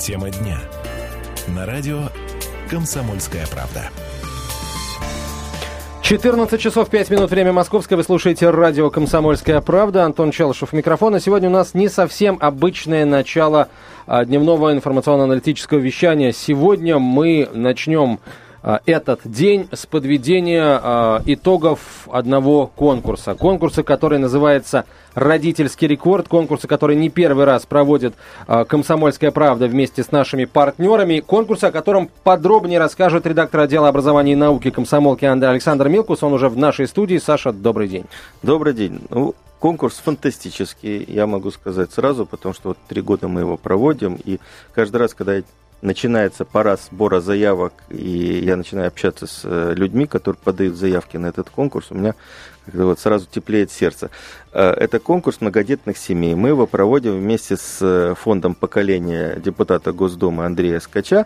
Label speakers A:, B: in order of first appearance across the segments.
A: Тема дня. На радио «Комсомольская правда».
B: 14 часов 5 минут, время московское. Вы слушаете радио «Комсомольская правда». Антон Челышев, микрофон. И сегодня у нас не совсем обычное начало дневного информационно-аналитического вещания. Сегодня мы начнем этот день с подведения итогов одного конкурса. Конкурса, который называется «Родительский рекорд». Конкурса, который не первый раз проводит «Комсомольская правда» вместе с нашими партнерами. Конкурс, о котором подробнее расскажет редактор отдела образования и науки комсомолки Александр Милкус. Он уже в нашей студии. Саша, добрый день.
C: Добрый день. Конкурс фантастический, я могу сказать сразу, потому что 3 года мы его проводим. И каждый раз, когда начинается пора сбора заявок, и я начинаю общаться с людьми, которые подают заявки на этот конкурс, у меня сразу теплеет сердце. Это конкурс многодетных семей. Мы его проводим вместе с фондом поколения депутата Госдумы Андрея Скача.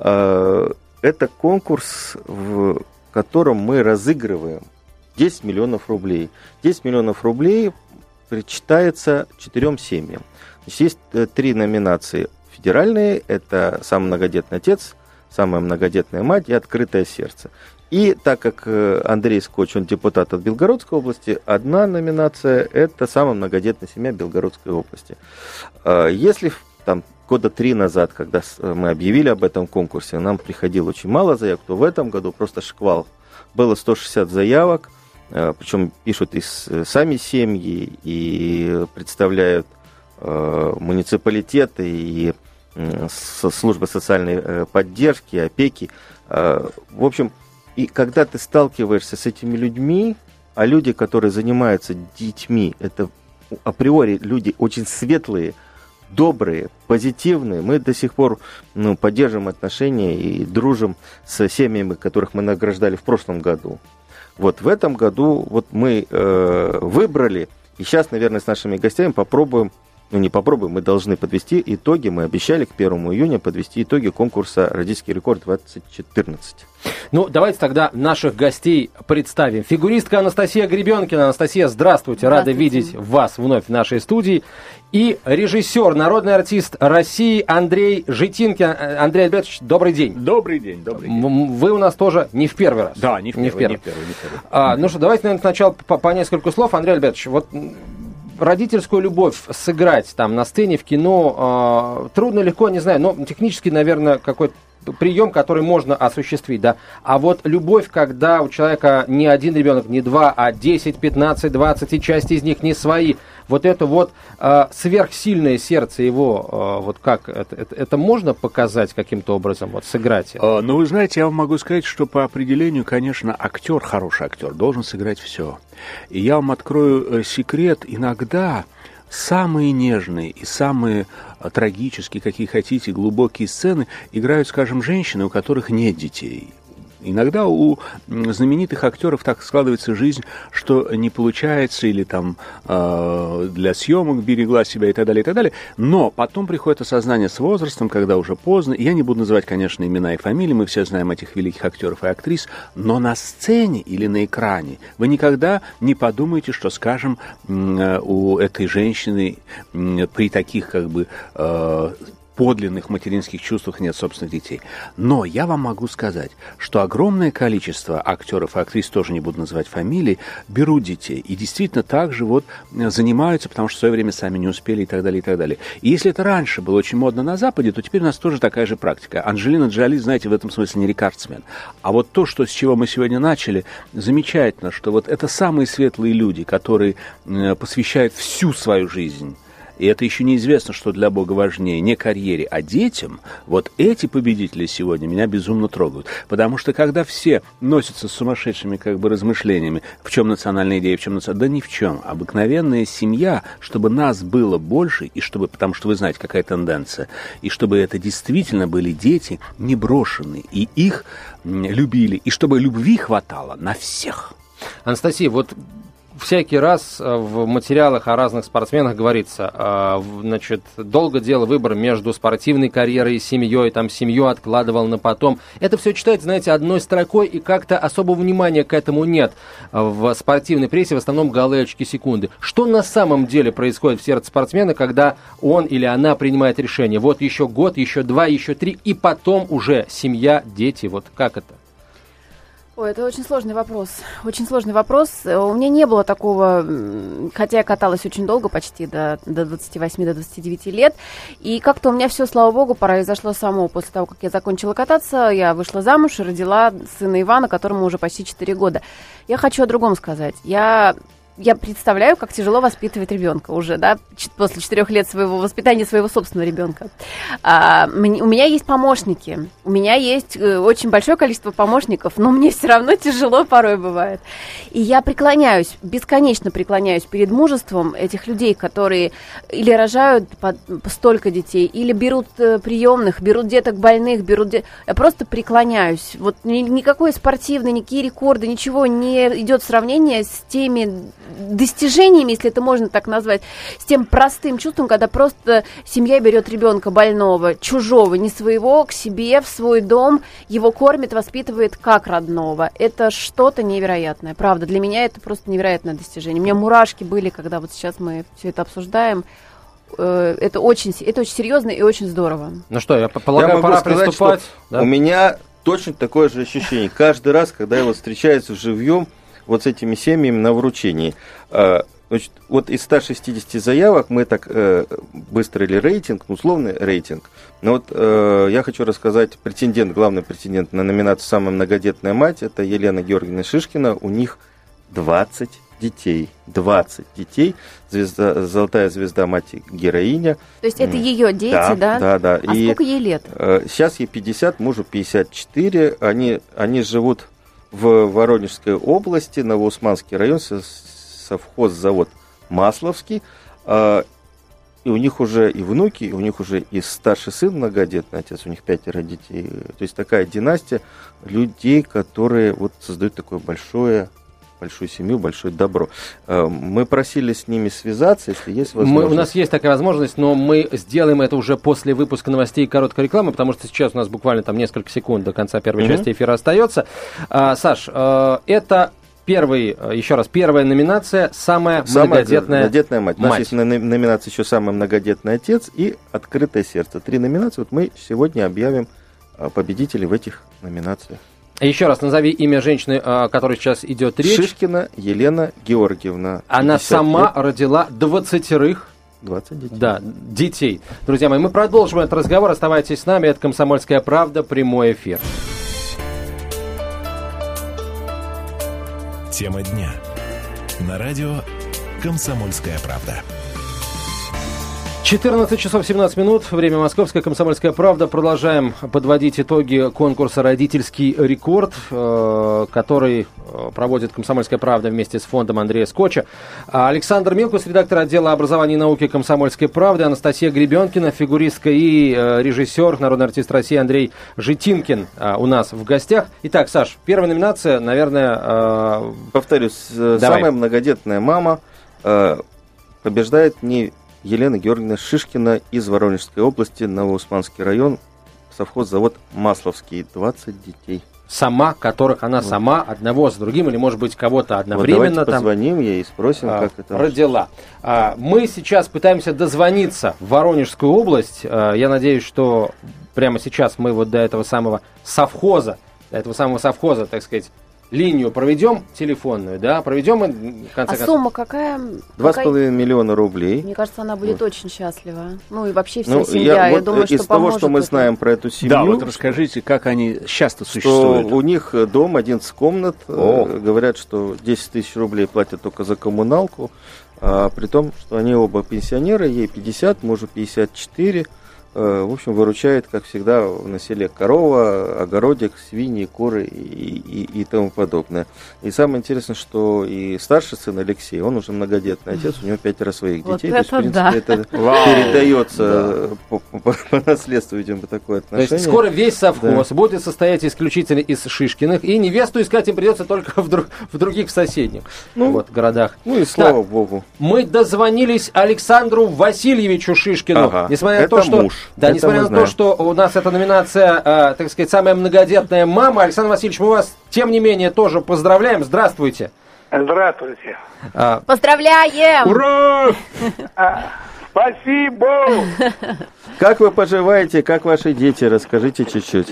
C: Это конкурс, в котором мы разыгрываем 10 миллионов рублей. 10 миллионов рублей причитается 4 семьям. Значит, есть 3 номинации. Федеральные – это «Самый многодетный отец», «Самая многодетная мать» и «Открытое сердце». И так как Андрей Скотч, он депутат от Белгородской области, одна номинация – это «Самая многодетная семья Белгородской области». Если там года 3 назад, когда мы объявили об этом конкурсе, нам приходило очень мало заявок, то в этом году просто шквал. Было 160 заявок, причем пишут и сами семьи, и представляют муниципалитеты, и службы социальной поддержки, опеки. В общем, и когда ты сталкиваешься с этими людьми, а люди, которые занимаются детьми, это априори люди очень светлые, добрые, позитивные. Мы до сих пор поддерживаем отношения и дружим с семьями, которых мы награждали в прошлом году. Вот в этом году мы выбрали, и сейчас, наверное, с нашими гостями попробуем, мы должны подвести итоги. Мы обещали к 1 июня подвести итоги конкурса «Родительский рекорд-2014».
B: Давайте тогда наших гостей представим. Фигуристка Анастасия Гребенкина. Анастасия, здравствуйте. Рада видеть вас вновь в нашей студии. И режиссер, народный артист России Андрей Житинкин. Андрей Альбертович, добрый день.
D: Добрый день.
B: Вы у нас тоже не в первый раз.
D: Да, не в первый.
B: Давайте, наверное, сначала по несколько слов. Андрей Альбертович, родительскую любовь сыграть там на сцене, в кино трудно, легко, не знаю, но технически, наверное, какой-то прием, который можно осуществить, да. А вот любовь, когда у человека не один ребенок, не 2, а 10, 15, 20, и часть из них не свои, сверхсильное сердце его, как это можно показать каким-то образом, сыграть?
D: Вы знаете, я вам могу сказать, что по определению, конечно, хороший актер должен сыграть все. И я вам открою секрет, иногда самые нежные и самые трагические, какие хотите, глубокие сцены играют, скажем, женщины, у которых нет детей. Иногда у знаменитых актеров так складывается жизнь, что не получается, или там для съемок берегла себя и так далее, и так далее. Но потом приходит осознание с возрастом, когда уже поздно. Я не буду называть, конечно, имена и фамилии, мы все знаем этих великих актеров и актрис, но на сцене или на экране вы никогда не подумаете, что, скажем, у этой женщины при таких подлинных материнских чувствах нет собственных детей. Но я вам могу сказать, что огромное количество актеров и актрис, тоже не буду называть фамилии, берут детей и действительно так же занимаются, потому что в свое время сами не успели и так далее, и так далее. И если это раньше было очень модно на Западе, то теперь у нас тоже такая же практика. Анджелина Джоли, знаете, в этом смысле не рекордсмен. А то, с чего мы сегодня начали, замечательно, что это самые светлые люди, которые посвящают всю свою жизнь. И это еще неизвестно, что для Бога важнее, не карьере, а детям. Эти победители сегодня меня безумно трогают. Потому что когда все носятся с сумасшедшими размышлениями, в чем национальная идея, да ни в чем. Обыкновенная семья, чтобы нас было больше, и потому что вы знаете, какая тенденция, и чтобы это действительно были дети не брошенные, и их любили, и чтобы любви хватало на всех.
B: Анастасия, всякий раз в материалах о разных спортсменах говорится, значит, долго делал выбор между спортивной карьерой и семьей, там семью откладывал на потом. Это все читать, знаете, одной строкой, и как-то особого внимания к этому нет. В спортивной прессе в основном голы, очки, секунды. Что на самом деле происходит в сердце спортсмена, когда он или она принимает решение? Вот еще год, еще 2, еще 3, и потом уже семья, дети. Вот как это?
E: Ой, это очень сложный вопрос. Очень сложный вопрос. У меня не было такого, хотя я каталась очень долго, почти до 28-29 лет. И как-то у меня все, слава богу, произошло само. После того, как я закончила кататься, я вышла замуж и родила сына Ивана, которому уже почти 4 года. Я хочу о другом сказать. Я представляю, как тяжело воспитывать ребенка уже, да, после 4 лет своего воспитания своего собственного ребенка. У меня есть помощники, у меня есть очень большое количество помощников, но мне все равно тяжело порой бывает. И я преклоняюсь, бесконечно преклоняюсь перед мужеством этих людей, которые или рожают столько детей, или берут приемных, берут деток больных, Я просто преклоняюсь. Вот никакой спортивный, никакие рекорды, ничего не идет в сравнение с теми достижениями, если это можно так назвать, с тем простым чувством, когда просто семья берет ребенка больного, чужого, не своего, к себе, в свой дом, его кормит, воспитывает как родного. Это что-то невероятное. Правда, для меня это просто невероятное достижение. У меня мурашки были, когда вот сейчас мы все это обсуждаем. Это очень серьезно и очень здорово.
B: Ну что, я полагаю, пора приступать.
C: Да? У меня точно такое же ощущение. Каждый раз, когда я вот встречаюсь живьем, вот с этими семьями на вручении. Значит, вот из 160 заявок мы так выстроили рейтинг, условный рейтинг. Но вот я хочу рассказать, главный претендент на номинацию «Самая многодетная мать» – это Елена Георгиевна Шишкина. У них 20 детей. 20 детей. Золотая звезда, мать-героиня.
E: То есть это ее дети, да?
C: Да.
E: А сколько ей лет?
C: Сейчас ей 50, мужу 54. Они живут в Воронежской области, Новоусманский район, совхоззавод Масловский. И у них уже и внуки, и у них уже и старший сын многодетный, отец, у них 5 детей. То есть такая династия людей, которые вот создают такое большую семью, большое добро. Мы просили с ними связаться, если есть возможность.
B: У нас есть такая возможность, но мы сделаем это уже после выпуска новостей и короткой рекламы, потому что сейчас у нас буквально там несколько секунд до конца первой части эфира остается. Саш, это первая номинация «Самая многодетная мать».
C: У нас есть номинация еще «Самый многодетный отец» и «Открытое сердце». 3 номинации. Вот мы сегодня объявим победителей в этих номинациях.
B: Еще раз назови имя женщины, о которой сейчас идет речь.
C: Шишкина Елена Георгиевна.
B: Она сама родила 20 детей. Да, детей. Друзья мои, мы продолжим этот разговор. Оставайтесь с нами. Это «Комсомольская правда», прямой эфир.
A: Тема дня. На радио «Комсомольская правда».
B: 14 часов 17 минут, время московское, «Комсомольская правда». Продолжаем подводить итоги конкурса «Родительский рекорд», который проводит «Комсомольская правда» вместе с фондом Андрея Скотча. Александр Милкус, редактор отдела образования и науки «Комсомольской правды», Анастасия Гребенкина, фигуристка и режиссер, народный артист России Андрей Житинкин у нас в гостях. Итак, Саш, первая номинация, наверное...
C: Повторюсь, самая многодетная мама побеждает не Елена Георгиевна Шишкина из Воронежской области, Новоусманский район, совхоззавод Масловский, 20 детей.
B: Которых она сама, одного за другим, или, может быть, кого-то одновременно.
C: Давайте позвоним ей и спросим, как это
B: родила. Мы сейчас пытаемся дозвониться в Воронежскую область. Я надеюсь, что прямо сейчас мы вот до этого самого совхоза, так сказать, линию проведем телефонную, да, проведем и в конце концов.
E: Сумма какая?
C: 2,5 миллиона рублей.
E: Мне кажется, она будет очень счастлива. Ну и вообще вся семья. Я думаю,
C: из того, что мы знаем про эту семью.
D: Да, вот расскажите, как они часто существуют.
C: У них дом 11 комнат. Говорят, что 10 тысяч рублей платят только за коммуналку. При том, что они оба пенсионеры, ей 50, мужу 54. в общем, выручает, как всегда, на селе корова, огородик, свиньи, куры и тому подобное. И самое интересное, что и старший сын Алексей, он уже многодетный отец, у него 5 своих детей.
E: Вот
C: То есть, в принципе, это передается по наследству, видимо, такое отношение.
B: То есть скоро весь совхоз будет состоять исключительно из Шишкиных, и невесту искать им придется только в других, в соседних городах.
C: Ну и слава богу.
B: Мы дозвонились Александру Васильевичу Шишкину. Несмотря на то, что...
C: муж.
B: Да, несмотря на то, что у нас эта номинация, так сказать, самая многодетная мама, Александр Васильевич, мы вас, тем не менее, тоже поздравляем. Здравствуйте.
F: Здравствуйте.
E: Поздравляем!
B: Ура!
F: Спасибо!
C: Как вы поживаете, как ваши дети? Расскажите чуть-чуть.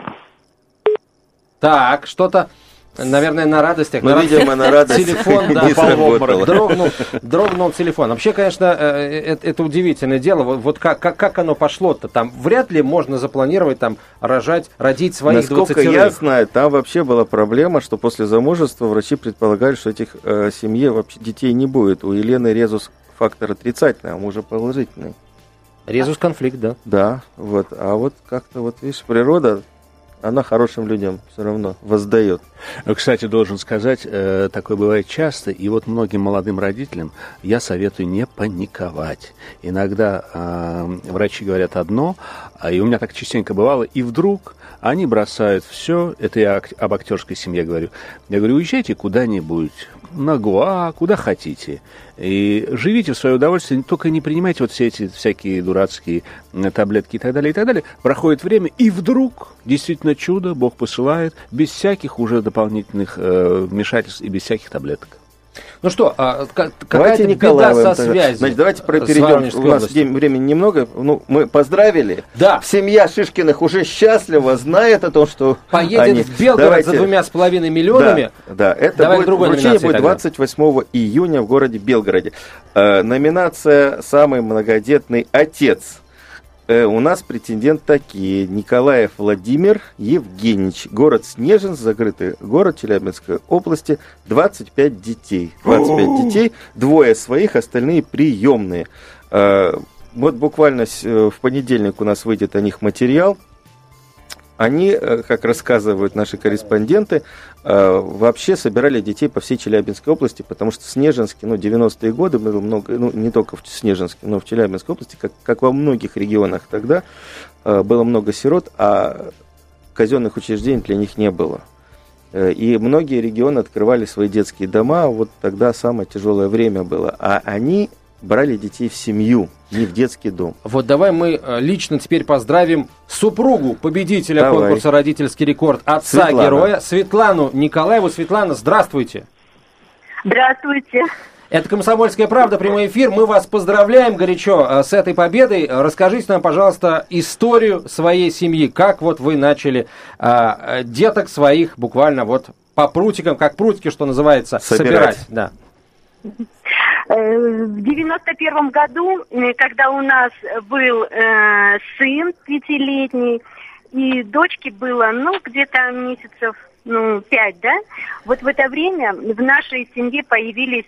B: Так, что-то... Наверное, на радостях.
C: Видимо, на радостях
B: телефон,
C: не сработало.
B: Дрогнул телефон. Вообще, конечно, это удивительное дело. Вот как оно пошло-то? Там вряд ли можно запланировать там родить своих 20.
C: Насколько я знаю, там вообще была проблема, что после замужества врачи предполагали, что этих семье вообще детей не будет. У Елены резус фактор отрицательный, а у мужа положительный.
B: Резус конфликт, да.
C: Да, вот. А вот как-то, видишь, природа... Она хорошим людям все равно воздает.
D: Кстати, должен сказать, такое бывает часто, и вот многим молодым родителям я советую не паниковать. Иногда врачи говорят одно, и у меня так частенько бывало, и вдруг они бросают все, это я об актерской семье говорю. Я говорю, уезжайте куда-нибудь, на Гоа, куда хотите. И живите в свое удовольствие, только не принимайте вот все эти всякие дурацкие таблетки и так далее, и так далее. Проходит время, и вдруг, действительно чудо, Бог посылает, без всяких уже дополнительных вмешательств и без всяких таблеток.
B: Ну что, какая-то беда со связью.
C: Значит, давайте перейдем. У нас времени немного. Мы поздравили.
B: Да.
C: Семья Шишкиных уже счастлива, знает о том, что
B: поедет в Белгород за 2,5 миллионами.
C: Да, это вручение будет 28 июня в городе Белгороде. Номинация «Самый многодетный отец». У нас претендент такие: Николаев Владимир Евгеньевич, город Снежинск, закрытый город Челябинской области, 25 детей. 25 детей, 2 своих, остальные приемные. Вот буквально в понедельник у нас выйдет о них материал. Они, как рассказывают наши корреспонденты, вообще собирали детей по всей Челябинской области, потому что в Снежинске, 90-е годы было много, не только в Снежинске, но в Челябинской области, как во многих регионах тогда, было много сирот, а казенных учреждений для них не было. И многие регионы открывали свои детские дома, вот тогда самое тяжелое время было. А они брали детей в семью, не в детский дом.
B: Вот давай мы лично теперь поздравим супругу победителя конкурса «Родительский рекорд», отца героя, Светлану Николаеву. Светлана, здравствуйте.
G: Здравствуйте.
B: Это «Комсомольская правда», прямой эфир. Мы вас поздравляем горячо с этой победой. Расскажите нам, пожалуйста, историю своей семьи. Как вот вы начали деток своих буквально вот по прутикам, как прутики, что называется, собирать. Да.
G: В 91 году, когда у нас был сын 5-летний, и дочке было, где-то месяцев 5, да? Вот в это время в нашей семье появились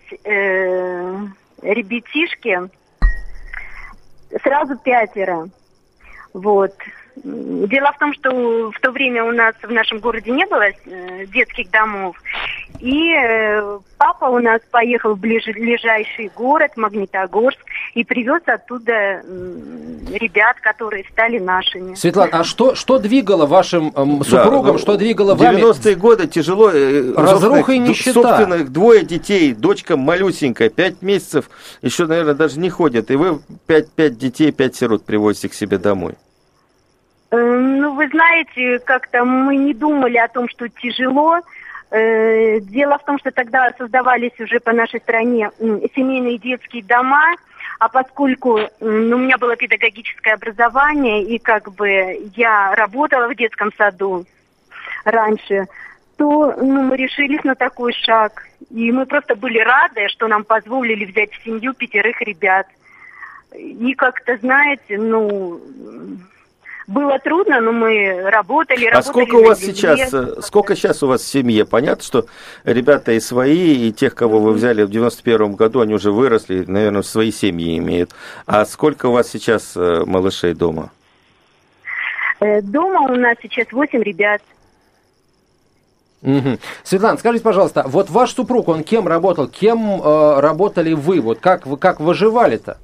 G: ребятишки, сразу 5. Вот. Дело в том, что в то время у нас в нашем городе не было детских домов, и папа у нас поехал в ближайший город, Магнитогорск, и привез оттуда ребят, которые стали нашими.
B: Светлана, а что двигало вашим супругам, что двигало вами?
C: 90-е годы тяжело.
B: Разруха и нищета.
C: Собственных 2 детей, дочка малюсенькая, 5 месяцев, еще, наверное, даже не ходят, и вы 5 детей, 5 сирот привозите к себе домой.
G: Вы знаете, как-то мы не думали о том, что тяжело. Дело в том, что тогда создавались уже по нашей стране семейные детские дома, а поскольку у меня было педагогическое образование, и я работала в детском саду раньше, то мы решились на такой шаг. И мы просто были рады, что нам позволили взять в семью 5 ребят. И как-то, знаете, было трудно, но мы работали.
C: А сколько у вас сейчас у вас в семье? Понятно, что ребята и свои, и тех, кого вы взяли в 91 году, они уже выросли, наверное, свои семьи имеют. А сколько у вас сейчас малышей дома?
G: Дома у нас сейчас 8 ребят.
B: Угу. Светлана, скажите, пожалуйста, вот ваш супруг, он кем работал? Кем работали вы? Вот как выживали-то?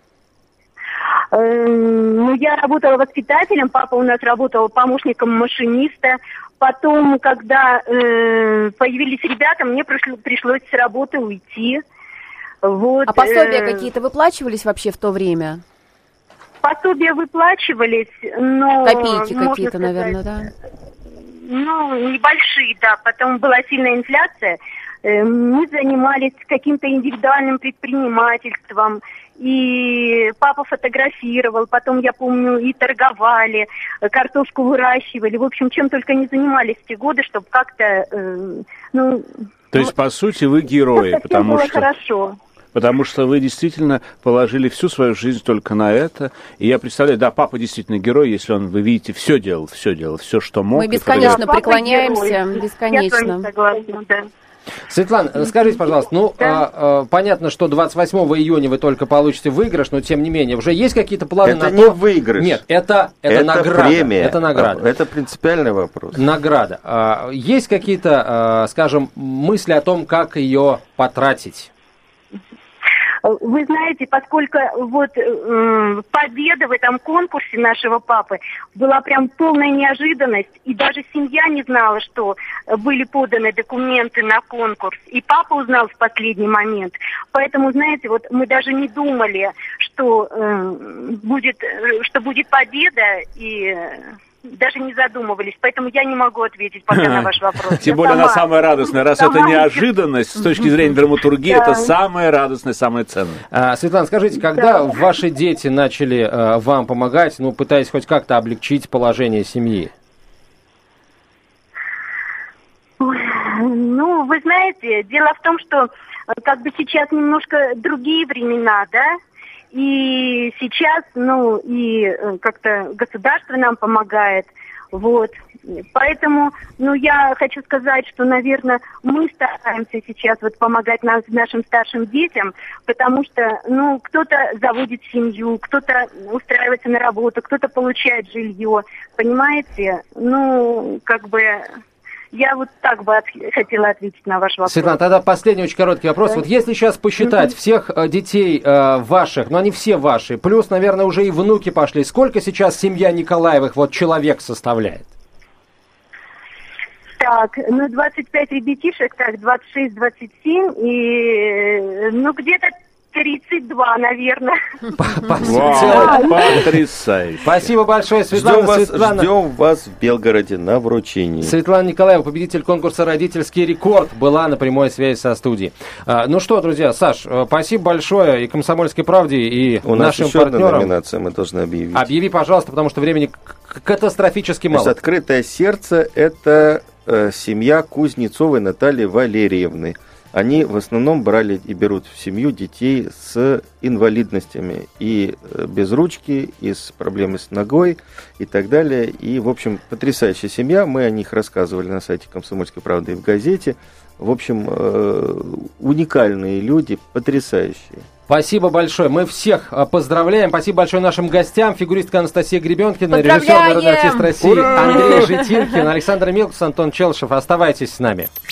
G: Ну, я работала воспитателем, папа у нас работал помощником машиниста. Потом, когда появились ребята, мне пришлось с работы уйти. Вот.
E: А пособия какие-то выплачивались вообще в то время?
G: Пособия выплачивались, но...
E: Копейки какие-то, наверное, да?
G: Ну, небольшие, да. Потом была сильная инфляция. Мы занимались каким-то индивидуальным предпринимательством. И папа фотографировал, потом, я помню, и торговали, картошку выращивали. В общем, чем только не занимались в те годы, чтобы как-то...
D: То есть, по сути, вы герои, потому что...
G: хорошо.
D: Потому что вы действительно положили всю свою жизнь только на это. И я представляю, да, папа действительно герой, если он, вы видите, все делал, все, что мог.
E: Мы бесконечно преклоняемся, бесконечно.
G: Я с вами согласна, да.
B: Светлана, скажите, пожалуйста, понятно, что 28 июня вы только получите выигрыш, но тем не менее, уже есть какие-то планы на то...
C: Это не выигрыш.
B: Нет, это награда.
C: Премия.
B: Это награда.
C: Это принципиальный вопрос.
B: Награда. Есть какие-то, скажем, мысли о том, как ее потратить?
G: Вы знаете, поскольку вот победа в этом конкурсе нашего папы была прям полная неожиданность, и даже семья не знала, что были поданы документы на конкурс, и папа узнал в последний момент. Поэтому, знаете, вот мы даже не думали, что будет победа, и даже не задумывались, поэтому я не могу ответить пока на ваш вопрос.
D: Тем более она самая радостная. Раз это неожиданность, с точки зрения драматургии, это самое радостное, самое ценное.
B: Светлана, скажите, когда ваши дети начали вам помогать, пытаясь хоть как-то облегчить положение семьи?
G: Ну, вы знаете, дело в том, что как бы сейчас немножко другие времена, да? И сейчас, и как-то государство нам помогает, вот. Поэтому, я хочу сказать, что, наверное, мы стараемся сейчас вот помогать нашим старшим детям, потому что, кто-то заводит семью, кто-то устраивается на работу, кто-то получает жилье, понимаете? Я вот так бы хотела ответить на ваш вопрос.
B: Светлана, тогда последний очень короткий вопрос. Да? Вот если сейчас посчитать всех детей ваших, но они все ваши, плюс, наверное, уже и внуки пошли, сколько сейчас семья Николаевых человек составляет?
G: Так, 25 ребятишек, так, 26-27, и, где-то 32, наверное.
D: Потрясающе.
B: Спасибо большое, Светлана.
C: Ждем вас в Белгороде на вручении.
B: Светлана Николаева, победитель конкурса «Родительский рекорд», была на прямой связи со студией. Ну что, друзья, Саш, спасибо большое и «Комсомольской правде», и нашим партнерам. У нас еще одна
C: номинация мы должны объявить.
B: Объяви, пожалуйста, потому что времени катастрофически мало.
C: Значит, «Открытое сердце» — это семья Кузнецовой Натальи Валерьевны. Они в основном брали и берут в семью детей с инвалидностями и без ручки, и с проблемой с ногой и так далее. И, в общем, потрясающая семья. Мы о них рассказывали на сайте «Комсомольской правды» и в газете. В общем, уникальные люди, потрясающие.
B: Спасибо большое. Мы всех поздравляем. Спасибо большое нашим гостям. Фигуристка Анастасия Гребенкина, режиссер, народный артист России Андрей Житинкин, Александр Милкус, Антон Челышев. Оставайтесь с нами.